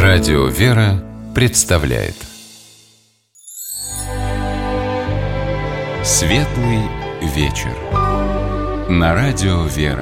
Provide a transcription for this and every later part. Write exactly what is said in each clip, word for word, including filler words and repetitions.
Радио «Вера» представляет Светлый вечер на Радио «Вера».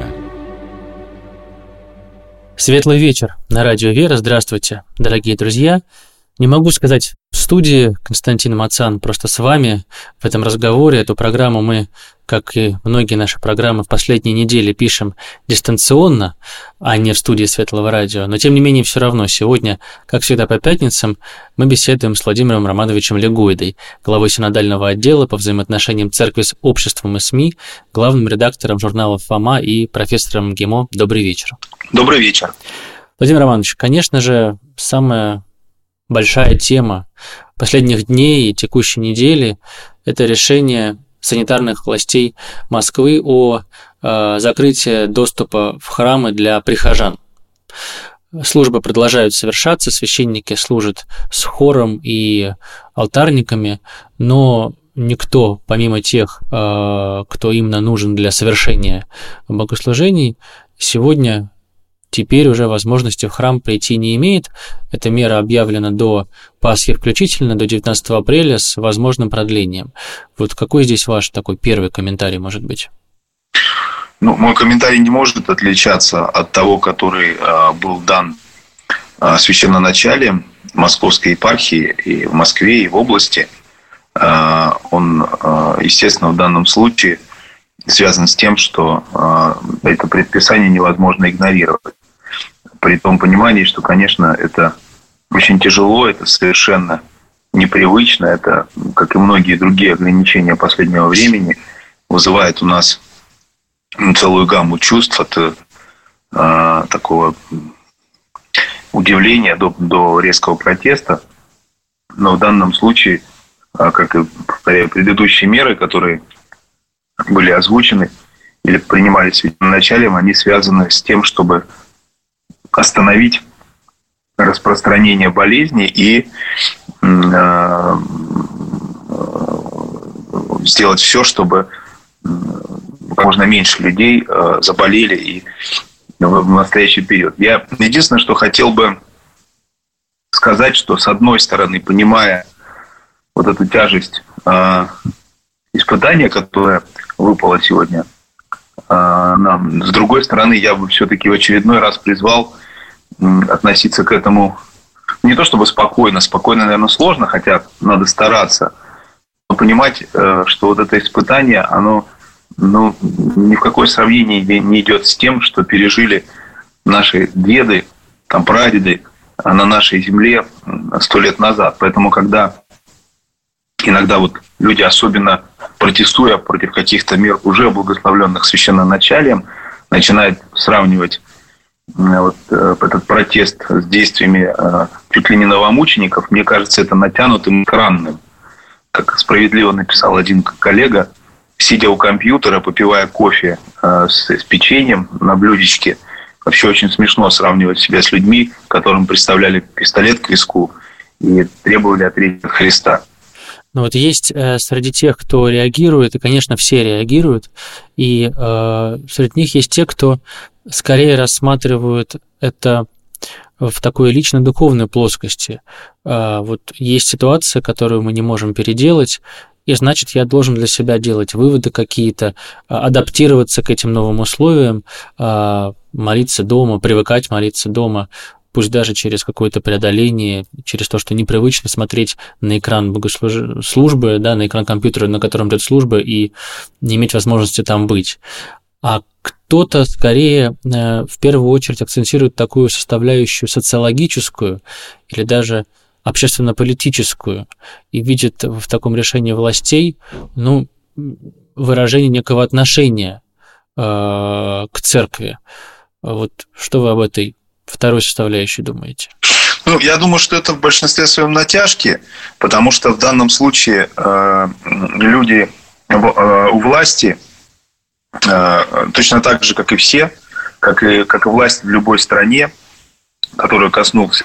Светлый вечер на Радио «Вера». Здравствуйте, дорогие друзья. Не могу сказать в студии, Константин Мацан, просто с вами в этом разговоре. Эту программу мы, как и многие наши программы, в последние недели пишем дистанционно, а не в студии Светлого радио. Но, тем не менее, все равно сегодня, как всегда по пятницам, мы беседуем с Владимиром Романовичем Легойдой, главой синодального отдела по взаимоотношениям церкви с обществом и СМИ, главным редактором журнала «Фома» и профессором МГИМО. Добрый вечер. Добрый вечер. Владимир Романович, конечно же, самая большая тема последних дней и текущей недели – это решение санитарных властей Москвы о э, закрытии доступа в храмы для прихожан. Службы продолжают совершаться, священники служат с хором и алтарниками, но никто, помимо тех, э, кто именно нужен для совершения богослужений, сегодня теперь уже возможности в храм прийти не имеет. Эта мера объявлена до Пасхи включительно, до девятнадцатого апреля с возможным продлением. Вот какой здесь ваш такой первый комментарий может быть? Ну, мой комментарий не может отличаться от того, который э, был дан э, священноначалием Московской епархии и в Москве, и в области. Э, он, э, естественно, в данном случае связан с тем, что э, это предписание невозможно игнорировать. При том понимании, что, конечно, это очень тяжело, это совершенно непривычно, это, как и многие другие ограничения последнего времени, вызывает у нас целую гамму чувств от э, такого удивления до, до резкого протеста. Но в данном случае, э, как и повторяю, предыдущие меры, которые были озвучены или принимались началом, они связаны с тем, чтобы остановить распространение болезни и э, сделать все, чтобы как можно меньше людей э, заболели и в настоящий период. Я единственное, что хотел бы сказать, что с одной стороны, понимая вот эту тяжесть э, испытания, которое выпало сегодня э, нам, с другой стороны, я бы все-таки в очередной раз призвал относиться к этому не то чтобы спокойно, спокойно, наверное, сложно, хотя надо стараться, но понимать, что вот это испытание, оно ну, ни в какое сравнение не идет с тем, что пережили наши деды, там, прадеды на нашей земле сто лет назад. Поэтому, когда иногда вот люди, особенно протестуя против каких-то мер, уже благословленных священноначалием, начинают сравнивать вот этот протест с действиями чуть ли не новомучеников, мне кажется, это натянутым экранным. Как справедливо написал один коллега, сидя у компьютера, попивая кофе с, с печеньем на блюдечке, вообще очень смешно сравнивать себя с людьми, которым представляли пистолет к виску и требовали отречься от Христа. Ну вот есть э, среди тех, кто реагирует, и, конечно, все реагируют, и э, среди них есть те, кто скорее рассматривают это в такой лично-духовной плоскости. Э, вот есть ситуация, которую мы не можем переделать, и значит, я должен для себя делать выводы какие-то, адаптироваться к этим новым условиям, э, молиться дома, привыкать молиться дома, пусть даже через какое-то преодоление, через то, что непривычно смотреть на экран богослужбы, да, на экран компьютера, на котором идет служба, и не иметь возможности там быть. А кто-то скорее в первую очередь акцентирует такую составляющую социологическую или даже общественно-политическую и видит в таком решении властей, ну, выражение некого отношения э, к церкви. Вот что вы об этой второй составляющей думаете? Ну, я думаю, что это в большинстве своем натяжки, потому что в данном случае э, люди э, у власти э, точно так же, как и все, как и, как и власть в любой стране, которую коснулся,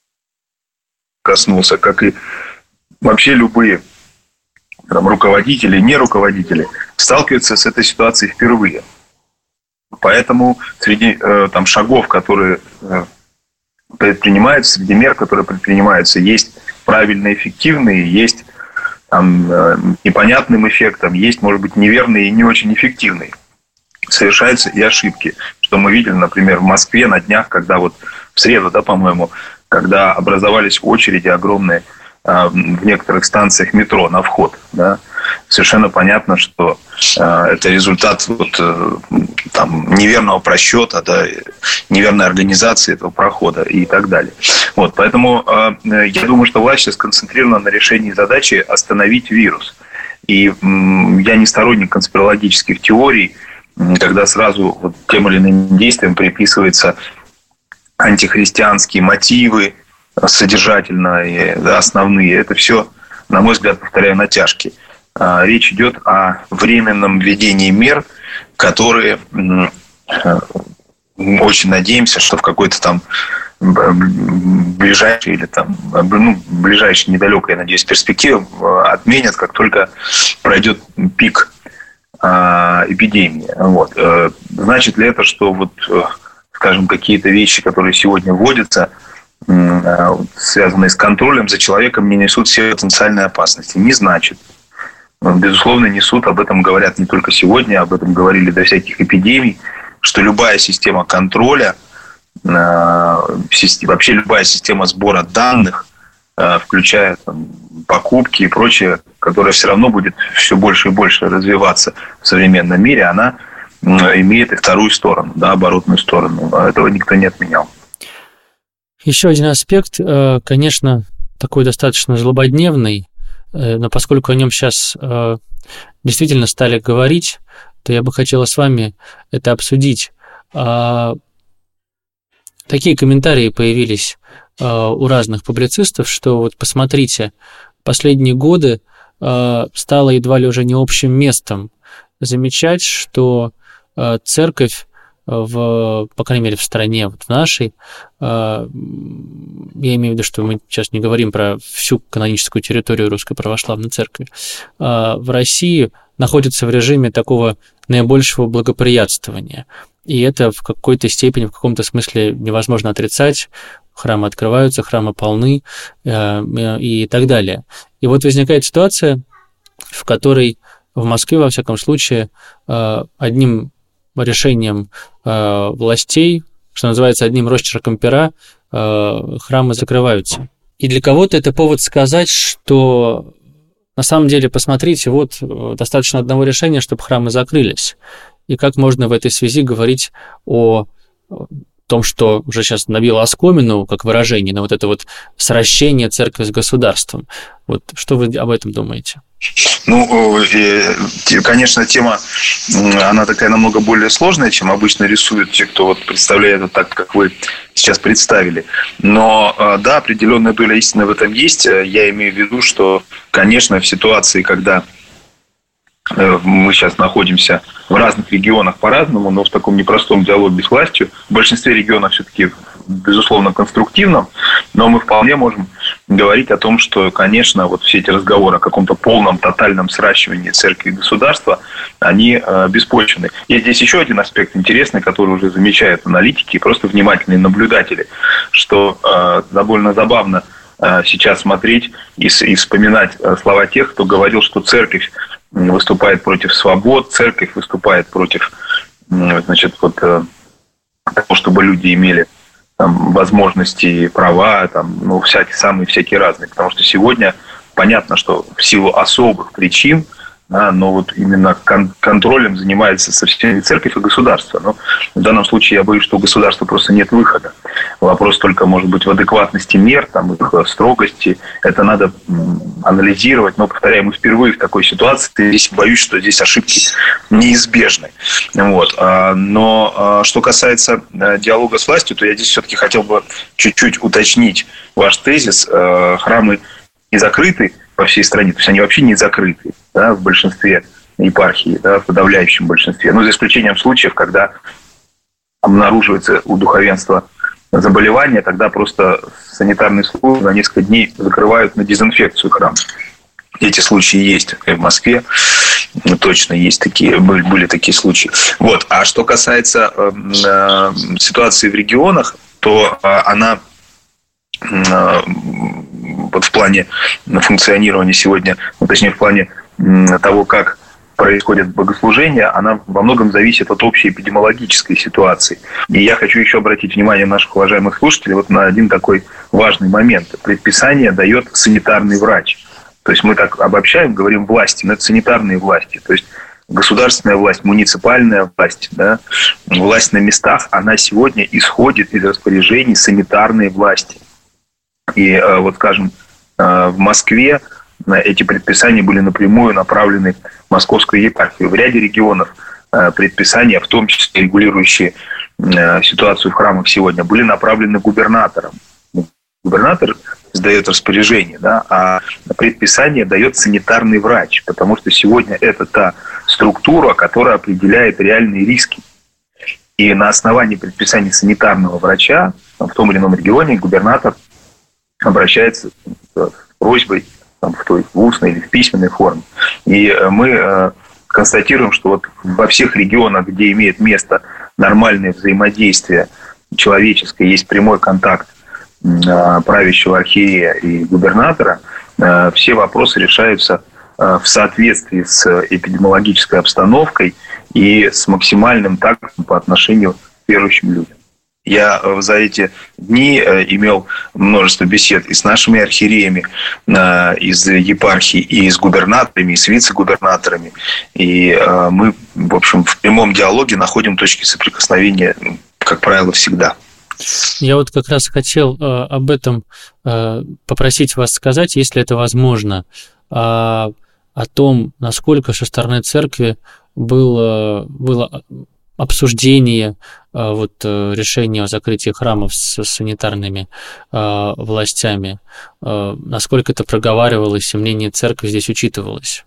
коснулся, как и вообще любые там, руководители, не руководители, сталкиваются с этой ситуацией впервые. Поэтому среди э, там, шагов, которые э, предпринимаются, среди мер, которые предпринимаются, есть правильно эффективные, есть там, непонятным эффектом, есть, может быть, неверные и не очень эффективные. Совершаются и ошибки, что мы видели, например, в Москве на днях, когда вот в среду, да, по-моему, когда образовались очереди огромные в некоторых станциях метро на вход, да, совершенно понятно, что э, это результат вот, э, там, неверного просчета, да, неверной организации этого прохода и так далее. Вот, поэтому э, я думаю, что власть сейчас сконцентрирована на решении задачи остановить вирус. И э, я не сторонник конспирологических теорий, когда сразу вот, тем или иным действиям приписываются антихристианские мотивы, содержательные, да, основные. Это все, на мой взгляд, повторяю, натяжки. Речь идет о временном введении мер, которые очень надеемся, что в какой-то там ближайшей или там, ну, ближайшей, недалекой, я надеюсь, перспективе отменят, как только пройдет пик эпидемии. Вот. Значит ли это, что вот, скажем, какие-то вещи, которые сегодня вводятся, связанные с контролем за человеком, не несут все потенциальные опасности? Не значит. Безусловно, несут, об этом говорят не только сегодня, об этом говорили до всяких эпидемий, что любая система контроля, вообще любая система сбора данных, включая там, покупки и прочее, которая все равно будет все больше и больше развиваться в современном мире, она имеет и вторую сторону, да, оборотную сторону. Этого никто не отменял. Еще один аспект, конечно, такой достаточно злободневный, но поскольку о нем сейчас действительно стали говорить, то я бы хотела с вами это обсудить. Такие комментарии появились у разных публицистов, что вот посмотрите, последние годы стало едва ли уже не общим местом замечать, что церковь, в, по крайней мере, в стране, вот в нашей, я имею в виду, что мы сейчас не говорим про всю каноническую территорию Русской Православной Церкви, в России находится в режиме такого наибольшего благоприятствования. И это в какой-то степени, в каком-то смысле невозможно отрицать. Храмы открываются, храмы полны и так далее. И вот возникает ситуация, в которой в Москве, во всяком случае, одним решением э, властей, что называется, одним росчерком пера, э, храмы закрываются. И для кого-то это повод сказать, что на самом деле, посмотрите, вот достаточно одного решения, чтобы храмы закрылись. И как можно в этой связи говорить о том, что уже сейчас набило оскомину, как выражение, на вот это вот сращение церкви с государством. Вот что вы об этом думаете? Ну, конечно, тема, она такая намного более сложная, чем обычно рисуют те, кто вот представляет это так, как вы сейчас представили. Но, да, определенная доля истины в этом есть. Я имею в виду, что, конечно, в ситуации, когда мы сейчас находимся в разных регионах по-разному, но в таком непростом диалоге с властью, в большинстве регионов все-таки, безусловно, конструктивном, но мы вполне можем говорить о том, что, конечно, вот все эти разговоры о каком-то полном, тотальном сращивании церкви и государства, они э, беспочвенны. Есть здесь еще один аспект интересный, который уже замечают аналитики и просто внимательные наблюдатели, что э, довольно забавно э, сейчас смотреть и, и вспоминать слова тех, кто говорил, что церковь выступает против свобод, церковь выступает против, значит, вот, того, чтобы люди имели там, возможности, права, там, ну, всякие, самые всякие разные. Потому что сегодня понятно, что в силу особых причин, да, но вот именно кон- контролем занимается совсем не церковь, а государство. Но в данном случае я боюсь, что у государства просто нет выхода. Вопрос только, может быть, в адекватности мер, там, их строгости. Это надо анализировать. Но, повторяю, мы впервые в такой ситуации. Здесь боюсь, что здесь ошибки неизбежны. Вот. Но что касается диалога с властью, то я здесь все-таки хотел бы чуть-чуть уточнить ваш тезис. Храмы не закрыты по всей стране, то есть они вообще не закрыты, да, в большинстве епархий, да, в подавляющем большинстве, ну, за исключением случаев, когда обнаруживается у духовенства заболевание, тогда просто санитарные службы на несколько дней закрывают на дезинфекцию храм. Эти случаи есть и в Москве, точно есть такие, были, были такие случаи. Вот. А что касается э, э, ситуации в регионах, то э, она вот в плане функционирования сегодня, ну, точнее, в плане того, как происходит богослужение, она во многом зависит от общей эпидемиологической ситуации. И я хочу еще обратить внимание наших уважаемых слушателей вот на один такой важный момент. Предписание дает санитарный врач. То есть мы так обобщаем, говорим власти, но это санитарные власти. То есть государственная власть, муниципальная власть, да, власть на местах, она сегодня исходит из распоряжений санитарной власти. И вот, скажем, в Москве эти предписания были напрямую направлены в Московскую епархию. В ряде регионов предписания, в том числе регулирующие ситуацию в храмах сегодня, были направлены губернатором. Губернатор сдает распоряжение, да, а предписание дает санитарный врач, потому что сегодня это та структура, которая определяет реальные риски. И на основании предписаний санитарного врача в том или ином регионе губернатор обращается с просьбой там, в той в устной или в письменной форме. И мы э, констатируем, что вот во всех регионах, где имеет место нормальное взаимодействие человеческое, есть прямой контакт э, правящего архиерея и губернатора, э, все вопросы решаются э, в соответствии с эпидемиологической обстановкой и с максимальным тактом по отношению к верующим людям. Я за эти дни имел множество бесед и с нашими архиереями из епархий, и с губернаторами, и с вице-губернаторами. И мы, в общем, в прямом диалоге находим точки соприкосновения, как правило, всегда. Я вот как раз хотел об этом попросить вас сказать, если это возможно, о том, насколько со стороны церкви было, было обсуждение вот, решения о закрытии храмов с санитарными э, властями, э, насколько это проговаривалось, и мнение церкви здесь учитывалось?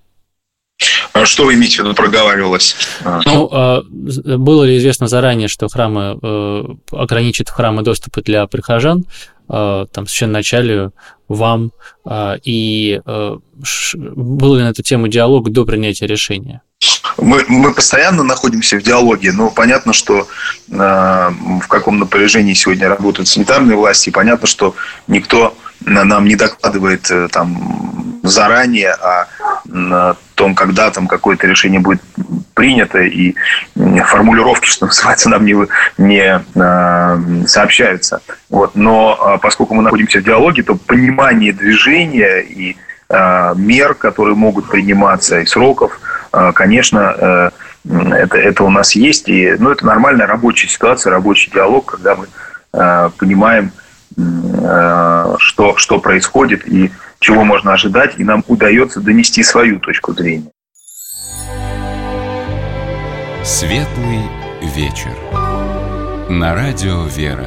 А что вы имеете в виду проговаривалось? Ну, э, было ли известно заранее, что храмы э, ограничат в храмы доступы для прихожан, э, там, священноначалию, вам, э, и э, ш, был ли на эту тему диалог до принятия решения? Мы, мы постоянно находимся в диалоге, но понятно, что э, в каком напряжении сегодня работают санитарные власти, и понятно, что никто нам не докладывает э, там, заранее о, о том, когда там какое-то решение будет принято, и формулировки, что называется, нам не, не э, сообщаются. Вот. Но э, поскольку мы находимся в диалоге, то понимание движения и э, мер, которые могут приниматься, и сроков, конечно, это, это у нас есть. И, ну, это нормальная рабочая ситуация, рабочий диалог, когда мы э, понимаем, э, что, что происходит и чего можно ожидать, и нам удается донести свою точку зрения. Светлый вечер. На радио «Вера».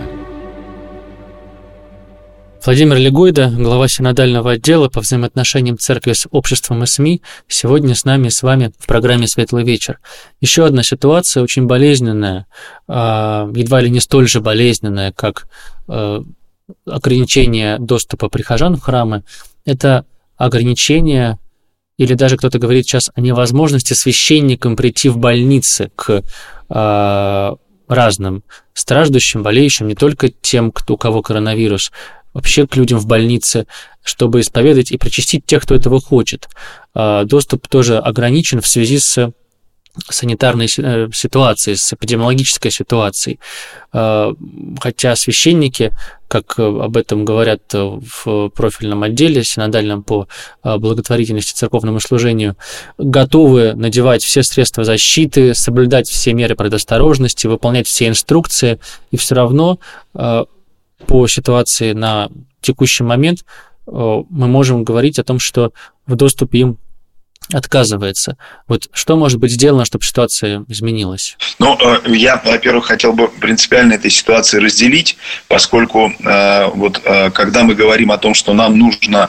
Владимир Легойда, глава синодального отдела по взаимоотношениям церкви с обществом и СМИ, сегодня с нами, с вами в программе «Светлый вечер». Еще одна ситуация очень болезненная, едва ли не столь же болезненная, как ограничение доступа прихожан в храмы. Это ограничение, или даже кто-то говорит сейчас о невозможности священникам прийти в больницы к разным страждущим, болеющим, не только тем, кто, у кого коронавирус, вообще к людям в больнице, чтобы исповедать и причастить тех, кто этого хочет. Доступ тоже ограничен в связи с санитарной ситуацией, с эпидемиологической ситуацией. Хотя священники, как об этом говорят в профильном отделе синодальном по благотворительности, церковному служению, готовы надевать все средства защиты, соблюдать все меры предосторожности, выполнять все инструкции, и все равно по ситуации на текущий момент мы можем говорить о том, что в доступе им отказывается. Вот что может быть сделано, чтобы ситуация изменилась? Ну, я, во-первых, хотел бы принципиально этой ситуации разделить, поскольку вот когда мы говорим о том, что нам нужно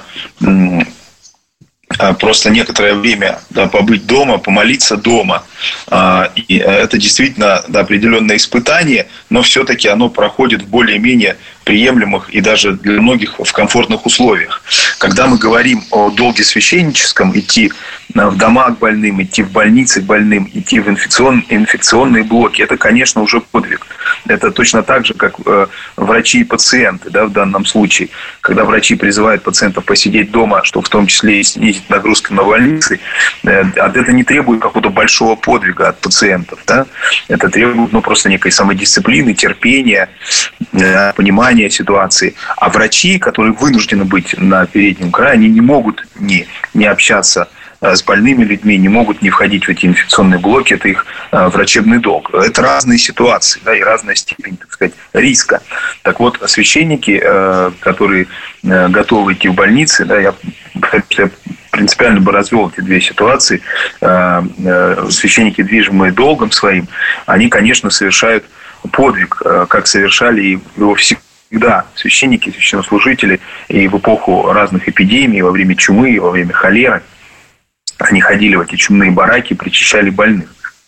просто некоторое время, да, побыть дома, помолиться дома. И это действительно, да, определенное испытание, но все-таки оно проходит в более-менее приемлемых и даже для многих в комфортных условиях. Когда мы говорим о долге священническом, идти в дома к больным, идти в больницы к больным, идти в инфекцион, инфекционные блоки, это, конечно, уже подвиг. Это точно так же, как врачи и пациенты, да, в данном случае. Когда врачи призывают пациентов посидеть дома, что в том числе и снизить нагрузку на больницы, это не требует какого-то большого подвига от пациентов. Да? Это требует ну, просто некой самодисциплины, терпения, понимания ситуации. А врачи, которые вынуждены быть на переднем крае, они не могут не, не общаться с больными людьми, не могут не входить в эти инфекционные блоки, это их э, врачебный долг. Это разные ситуации, да, и разная степень, так сказать, риска. Так вот, священники, э, которые э, готовы идти в больницы, да, я, я принципиально бы развел эти две ситуации. Э, э, священники, движимые долгом своим, они, конечно, совершают подвиг, э, как совершали и его всегда священники, священнослужители, и в эпоху разных эпидемий, во время чумы, и во время холеры. Они ходили в эти чумные бараки, причащали больных.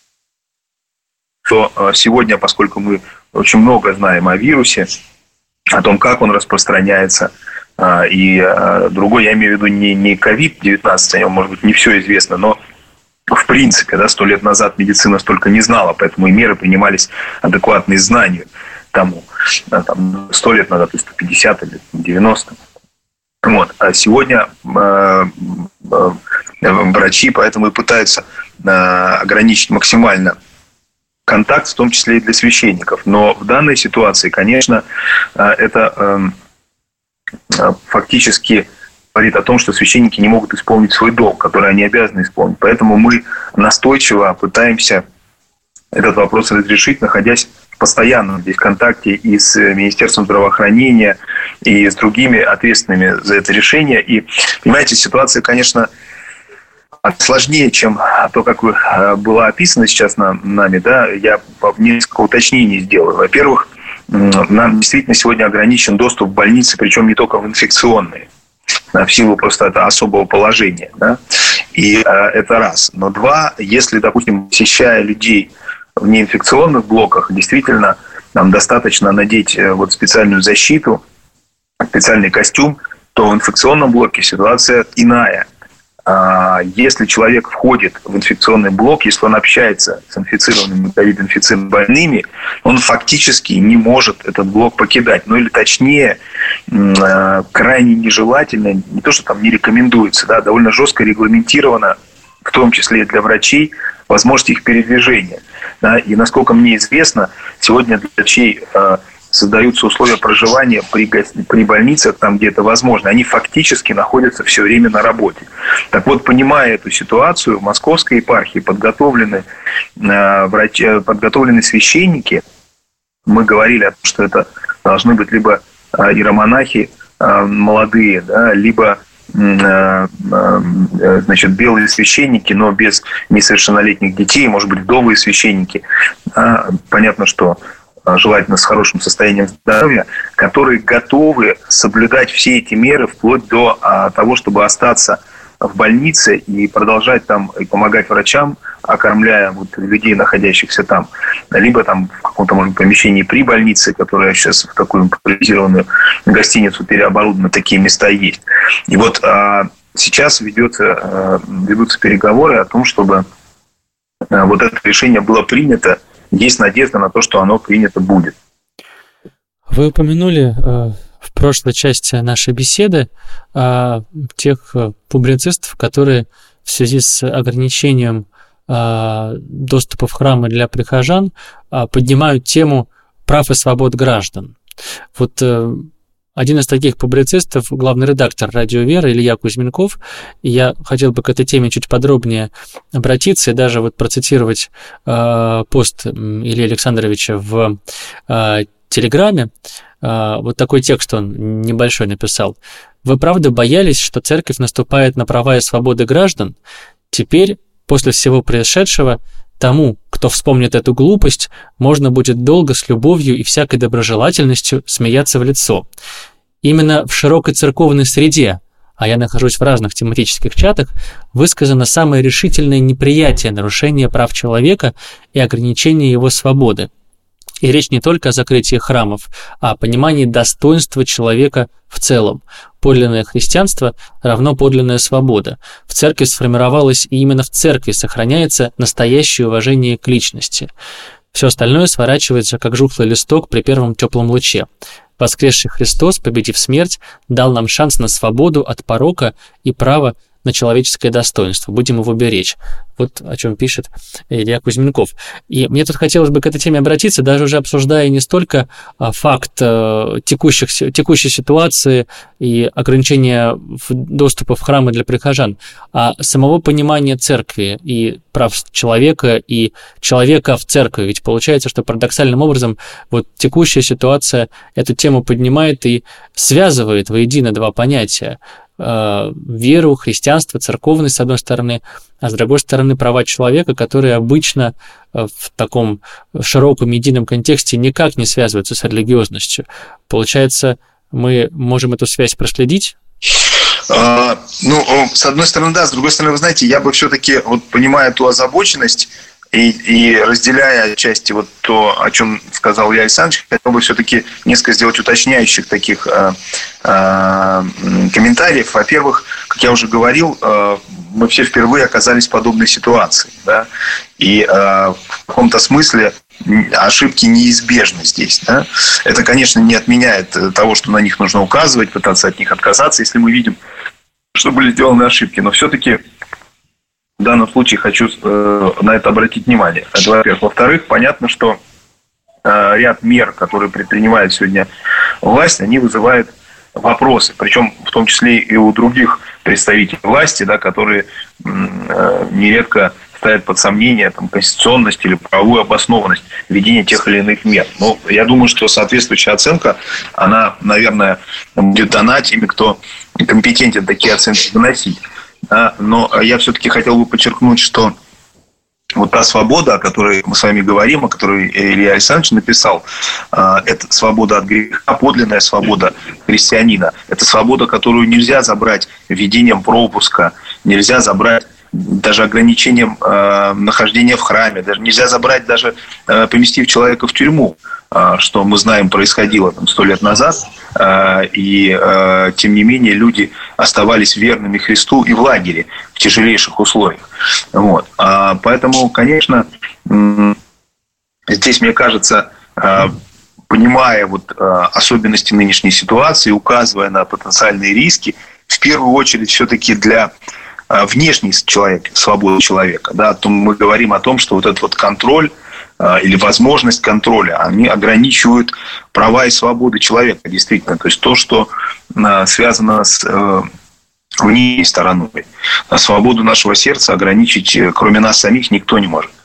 То сегодня, поскольку мы очень много знаем о вирусе, о том, как он распространяется, и другой, я имею в виду не, не ковид девятнадцать, о нем, может быть, не все известно, но в принципе, да, сто лет назад медицина столько не знала, поэтому и меры принимались адекватные знанию тому. Там, сто лет назад, сто пятьдесят или девяносто. Вот. А сегодня э, э, врачи поэтому и пытаются э, ограничить максимально контакт, в том числе и для священников. Но в данной ситуации, конечно, э, это э, фактически говорит о том, что священники не могут исполнить свой долг, который они обязаны исполнить. Поэтому мы настойчиво пытаемся этот вопрос разрешить, находясь в постоянном здесь контакте и с Министерством здравоохранения, и с другими ответственными за это решение. И, понимаете, ситуация, конечно, сложнее, чем то, как было описано сейчас нами. Да? Я несколько уточнений сделаю. Во-первых, нам действительно сегодня ограничен доступ в больницы, причем не только в инфекционные, в силу просто это особого положения. Да? И это раз. Но два, если, допустим, посещая людей в неинфекционных блоках, действительно, нам достаточно надеть вот специальную защиту, специальный костюм, то в инфекционном блоке ситуация иная. Если человек входит в инфекционный блок, если он общается с инфицированными ковид-инфицированными больными, он фактически не может этот блок покидать. Ну или точнее, крайне нежелательно, не то что там не рекомендуется, да, довольно жестко регламентировано, в том числе и для врачей, возможность их передвижения. Да, и насколько мне известно, сегодня для врачей э, создаются условия проживания при, при больницах, там, где это возможно. Они фактически находятся все время на работе. Так вот, понимая эту ситуацию, в Московской епархии подготовлены, э, врачи, подготовлены священники. Мы говорили о том, что это должны быть либо э, иеромонахи э, молодые, да, либо значит, белые священники, но без несовершеннолетних детей, может быть, вдовые священники. Понятно, что желательно с хорошим состоянием здоровья, которые готовы соблюдать все эти меры вплоть до того, чтобы остаться в больнице и продолжать там и помогать врачам, окормляя вот людей, находящихся там, либо там в каком-то, может быть, помещении при больнице, которая сейчас в такую импровизированную гостиницу переоборудована, такие места есть. И вот а, сейчас ведется, а, ведутся переговоры о том, чтобы а, вот это решение было принято. Есть надежда на то, что оно принято будет. Вы упомянули э, в прошлой части нашей беседы э, тех э, публицистов, которые в связи с ограничением э, доступа в храмы для прихожан э, поднимают тему прав и свобод граждан. Вот э, один из таких публицистов, главный редактор «Радио Вера» Илья Кузьменков, и я хотел бы к этой теме чуть подробнее обратиться и даже вот процитировать э, пост Ильи Александровича в э, Телеграме. Э, вот такой текст он небольшой написал. «Вы правда боялись, что церковь наступает на права и свободы граждан? Теперь, после всего происшедшего, тому, кто вспомнит эту глупость, можно будет долго с любовью и всякой доброжелательностью смеяться в лицо. Именно в широкой церковной среде, а я нахожусь в разных тематических чатах, высказано самое решительное неприятие нарушения прав человека и ограничения его свободы. И речь не только о закрытии храмов, а о понимании достоинства человека в целом. Подлинное христианство равно подлинная свобода. В церкви сформировалось, и именно в церкви сохраняется настоящее уважение к личности. Все остальное сворачивается, как жухлый листок при первом теплом луче. Воскресший Христос, победив смерть, дал нам шанс на свободу от порока и право на человеческое достоинство. Будем его беречь. Вот о чем пишет Илья Кузьменков. И мне тут хотелось бы к этой теме обратиться, даже уже обсуждая не столько факт текущих, текущей ситуации и ограничения доступа в храмы для прихожан, а самого понимания церкви и прав человека, и человека в церкви. Ведь получается, что парадоксальным образом вот текущая ситуация эту тему поднимает и связывает воедино два понятия: веру, христианство, церковность, с одной стороны, а с другой стороны, права человека, которые обычно в таком широком едином контексте никак не связываются с религиозностью. Получается, мы можем эту связь проследить? А, ну, с одной стороны, да, с другой стороны, вы знаете, я бы все-таки, вот понимая ту озабоченность и, и разделяя отчасти вот то, о чем сказал Илья Александрович, хотел бы все-таки несколько сделать уточняющих таких а, а, комментариев. Во-первых, как я уже говорил, а, мы все впервые оказались в подобной ситуации, да, и а, в каком-то смысле ошибки неизбежны здесь. Да? Это, конечно, не отменяет того, что на них нужно указывать, пытаться от них отказаться, если мы видим, что были сделаны ошибки. Но все-таки в данном случае хочу э, на это обратить внимание. Это, во-первых. Во-вторых, понятно, что э, ряд мер, которые предпринимает сегодня власть, они вызывают вопросы. Причем в том числе и у других представителей власти, да, которые э, нередко ставят под сомнение там, конституционность или правовую обоснованность введения тех или иных мер. Но я думаю, что соответствующая оценка, она, наверное, будет дана теми, кто компетентен такие оценки выносить. Да? Но я все-таки хотел бы подчеркнуть, что вот та свобода, о которой мы с вами говорим, о которой Илья Александрович написал, это свобода от греха, подлинная свобода христианина. Это свобода, которую нельзя забрать введением пропуска, нельзя забрать даже ограничением э, нахождения в храме, даже нельзя забрать, даже э, поместив человека в тюрьму, э, что мы знаем происходило там сто лет назад, э, и э, тем не менее люди оставались верными Христу и в лагере в тяжелейших условиях. Вот. А, поэтому, конечно, э, здесь, мне кажется, э, понимая вот, э, особенности нынешней ситуации, указывая на потенциальные риски, в первую очередь все-таки для внешней человек, свободы человека, да, то мы говорим о том, что вот этот вот контроль э, или возможность контроля, они ограничивают права и свободы человека, действительно. То есть то, что э, связано с э, внешней стороной. А свободу нашего сердца ограничить, кроме нас самих, никто не может.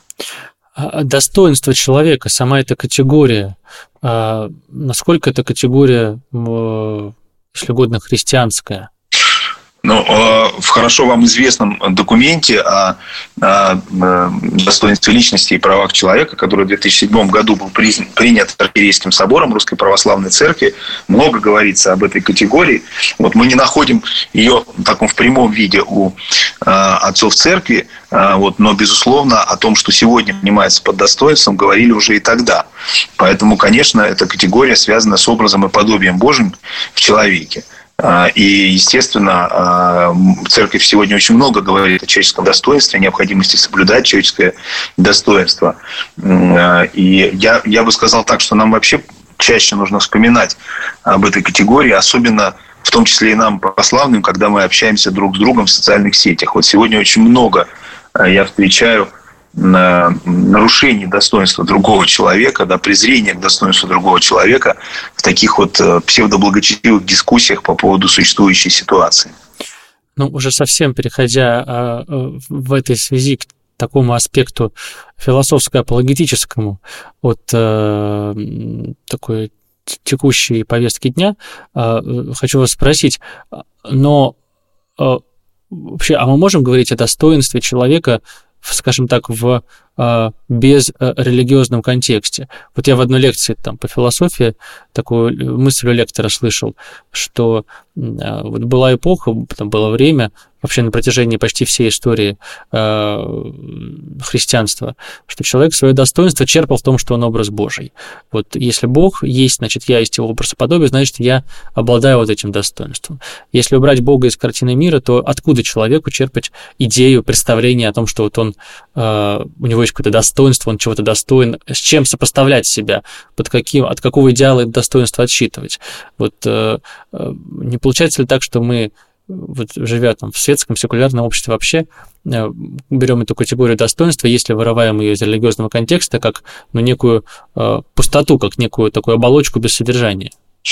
Достоинство человека, сама эта категория, э, насколько эта категория, э, если угодно, христианская? Ну, в хорошо вам известном документе о, о достоинстве личности и правах человека, который в две тысячи седьмом году был принят Архиерейским собором Русской Православной Церкви, много говорится об этой категории. Вот мы не находим ее в таком в прямом виде у отцов Церкви, вот, но, безусловно, о том, что сегодня понимается под достоинством, говорили уже и тогда. Поэтому, конечно, эта категория связана с образом и подобием Божьим в человеке. И, естественно, церковь сегодня очень много говорит о человеческом достоинстве, о необходимости соблюдать человеческое достоинство. И я, я бы сказал так, что нам вообще чаще нужно вспоминать об этой категории, особенно в том числе и нам, православным, когда мы общаемся друг с другом в социальных сетях. Вот сегодня очень много я встречаю нарушение достоинства другого человека, да, презрение к достоинству другого человека в таких вот псевдоблагочестивых дискуссиях по поводу существующей ситуации. Ну, уже совсем переходя а, в этой связи к такому аспекту философско-апологетическому от а, такой текущей повестки дня, а, хочу вас спросить, но а, вообще, а мы можем говорить о достоинстве человека, скажем так, в э, безрелигиозном контексте? Вот я в одной лекции там, по философии такую мысль у лектора слышал, что э, вот была эпоха, там было время, вообще на протяжении почти всей истории э, христианства, что человек свое достоинство черпал в том, что он образ Божий. Вот если Бог есть, значит, я есть его образ и подобие, значит, я обладаю вот этим достоинством. Если убрать Бога из картины мира, то откуда человеку черпать идею, представление о том, что вот он, э, у него него есть какое-то достоинство, он чего-то достоин, с чем сопоставлять себя, под каким, от какого идеала это достоинство отсчитывать. Вот э, э, не получается ли так, что мы, вот, живя там в светском, секулярном обществе вообще, э, берем эту категорию достоинства, если вырываем ее из религиозного контекста, как ну, некую э, пустоту, как некую такую оболочку без содержания?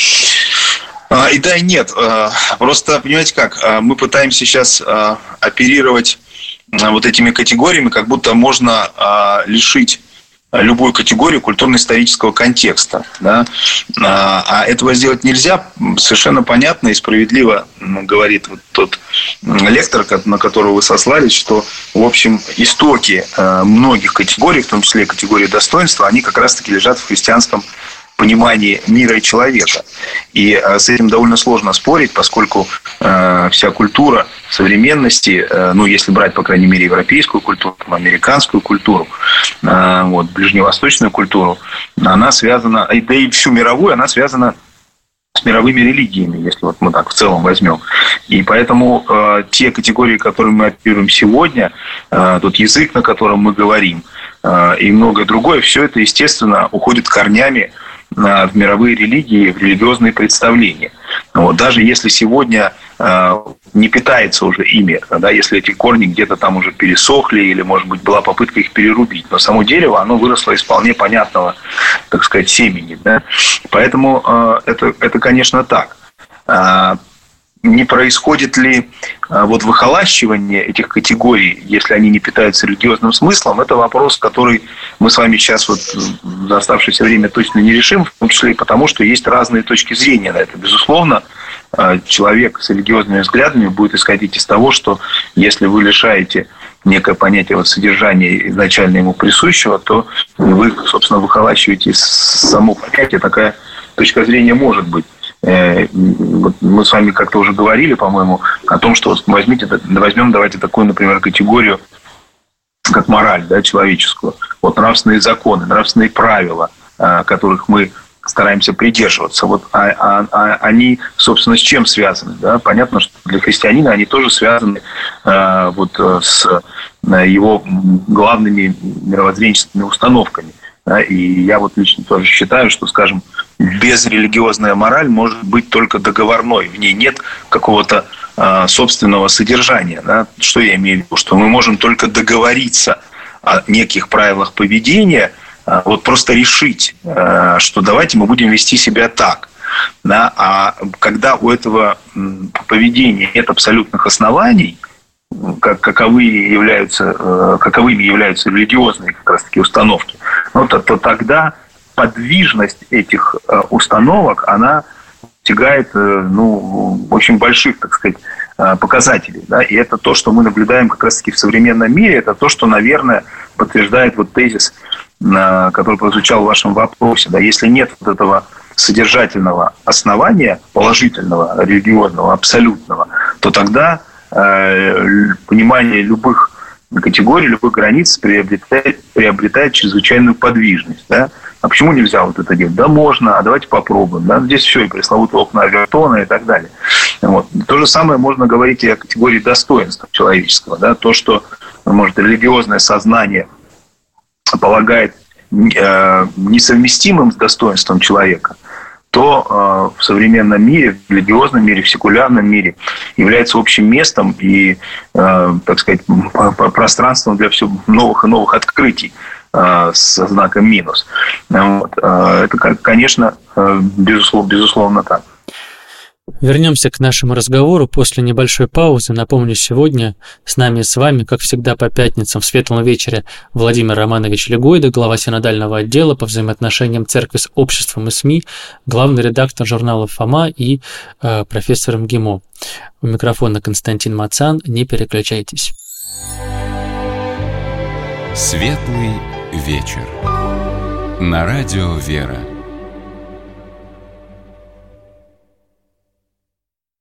И да, и нет. Просто, понимаете как, мы пытаемся сейчас оперировать вот этими категориями, как будто можно лишить любую категорию культурно-исторического контекста. Да? А этого сделать нельзя. Совершенно понятно и справедливо говорит вот тот лектор, на которого вы сослались, что, в общем, истоки многих категорий, в том числе и категории достоинства, они как раз-таки лежат в христианском понимании мира и человека. И э, с этим довольно сложно спорить, поскольку э, вся культура современности, э, ну, если брать, по крайней мере, европейскую культуру, американскую культуру, э, вот, ближневосточную культуру, она связана, да и всю мировую, она связана с мировыми религиями, если вот мы так в целом возьмем. И поэтому э, те категории, которые мы оперируем сегодня, э, тот язык, на котором мы говорим, э, и многое другое, все это, естественно, уходит корнями в мировые религии, в религиозные представления. Вот, даже если сегодня э, не питается уже ими, да, если эти корни где-то там уже пересохли или, может быть, была попытка их перерубить, но само дерево, оно выросло из вполне понятного, так сказать, семени. Да? Поэтому э, это, это, конечно, так. Э, не происходит ли э, вот выхолащивание этих категорий, если они не питаются религиозным смыслом, это вопрос, который мы с вами сейчас вот за оставшееся время точно не решим, в том числе и потому, что есть разные точки зрения на это. Безусловно, э, человек с религиозными взглядами будет исходить из того, что если вы лишаете некое понятие вот содержания изначально ему присущего, то вы, собственно, выхолащиваете само понятие. Такая точка зрения может быть. Вот мы с вами как-то уже говорили, по-моему, о том, что возьмите, возьмем, давайте такую, например, категорию, как мораль, да, человеческую. Вот нравственные законы, нравственные правила, которых мы стараемся придерживаться. Вот а, а, а, они, собственно, с чем связаны? Да? Понятно, что для христианина они тоже связаны а, вот, с его главными мировоззренческими установками. Да? И я вот лично тоже считаю, что, скажем, безрелигиозная мораль может быть только договорной. В ней нет какого-то э, собственного содержания. Да? Что я имею в виду? Что мы можем только договориться о неких правилах поведения, э, вот просто решить, э, что давайте мы будем вести себя так. Да? А когда у этого поведения нет абсолютных оснований, как, каковы являются, каковыми являются религиозные как раз таки установки, ну, то, то тогда подвижность этих установок, она достигает ну, очень больших, так сказать, показателей. Да? И это то, что мы наблюдаем как раз-таки в современном мире, это то, что, наверное, подтверждает вот тезис, который прозвучал в вашем вопросе. Да? Если нет вот этого содержательного основания, положительного, религиозного, абсолютного, то тогда понимание любых категорий, любых границ приобретает, приобретает чрезвычайную подвижность. Да? А почему нельзя вот это делать? Да можно, а давайте попробуем. Да? Здесь все, и пресловутые окна Авертона и так далее. Вот. То же самое можно говорить и о категории достоинства человеческого. Да? То, что, может, религиозное сознание полагает э, несовместимым с достоинством человека, то э, в современном мире, в религиозном мире, в секулярном мире является общим местом и, э, так сказать, пространством для все новых и новых открытий э, со знаком минус. Вот. Э, это, конечно, э, безусловно, безусловно так. Вернемся к нашему разговору после небольшой паузы. Напомню, сегодня с нами и с вами, как всегда по пятницам в светлом вечере, Владимир Романович Легойда, глава синодального отдела по взаимоотношениям церкви с обществом и СМИ, главный редактор журнала «Фома» и э, профессор МГИМО. У микрофона Константин Мацан. Не переключайтесь. Светлый вечер. На радио «Вера».